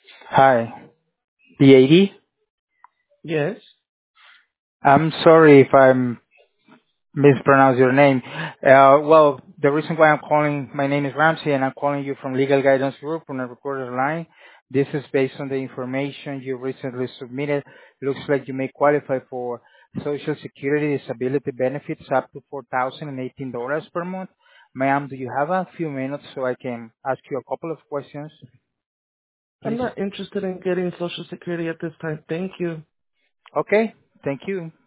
Hi. The Yes. I'm sorry if I'm mispronounce your name. Well, the reason why I'm calling, my name is Ramsey, and I'm calling you from Legal Guidance Group on a recorded line. This is based on the information you recently submitted. Looks like you may qualify for Social Security disability benefits up to $4,018 per month. Ma'am, do you have a few minutes so I can ask you a couple of questions, I'm please? not interested in getting Social Security at this time. Thank you. Okay, thank you.